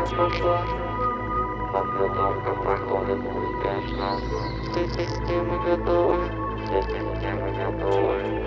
Подготовка проходит успешно. Все системы готовы. Все системы готовы.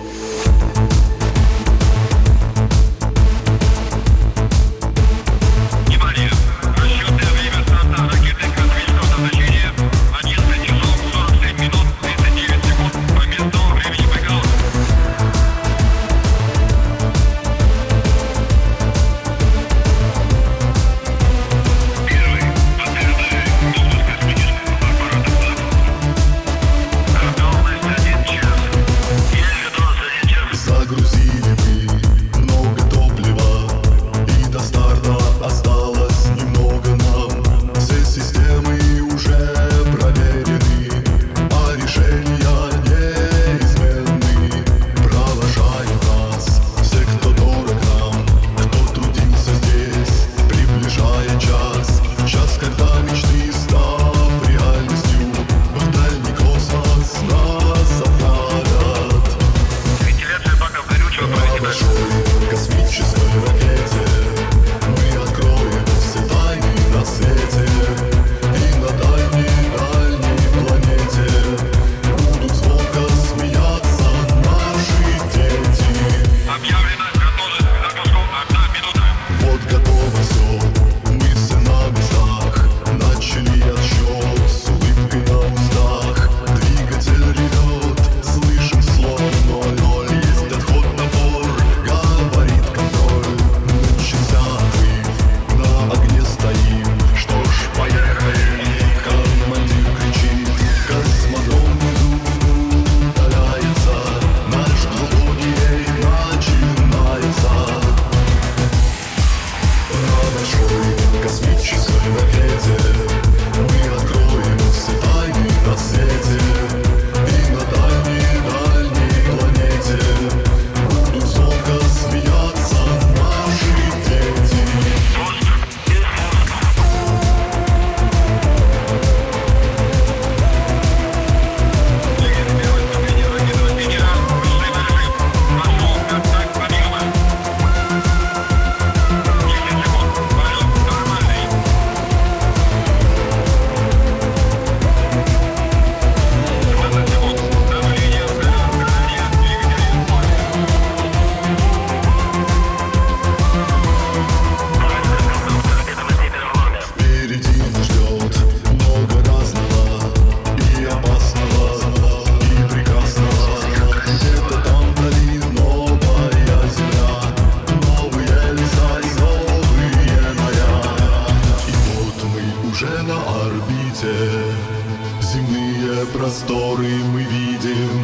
Земные просторы мы видим,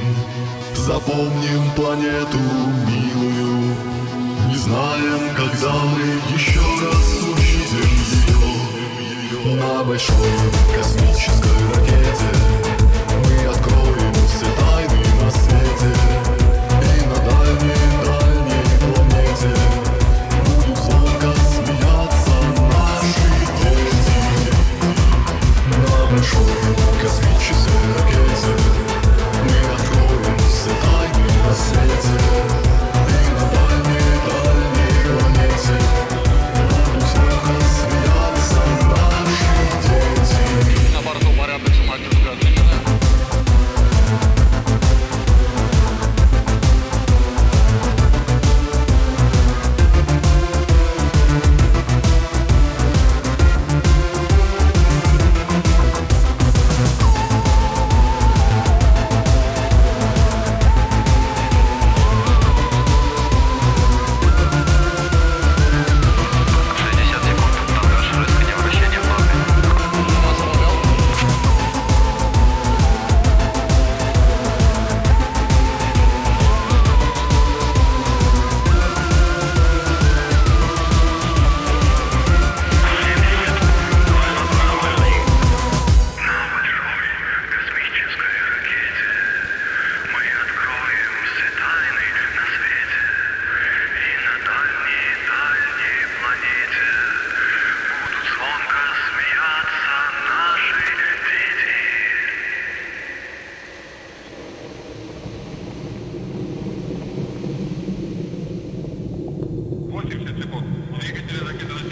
запомним планету милую, не знаем, когда мы еще раз увидим ее. На большой космической ракете мы откроем все тайны на свете, и на дальней планете будут звонко смеяться наши дети. На большой космической ракете мы откроем все тайны на свете, и на дальней планете будут звонко смеяться наши дети. На борту порядок самолета отменено. Секунд. Двигатели ракеты